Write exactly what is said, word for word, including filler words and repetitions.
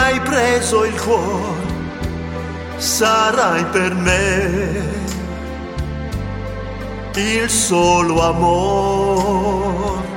hai preso il cuore, sarai per me il solo amore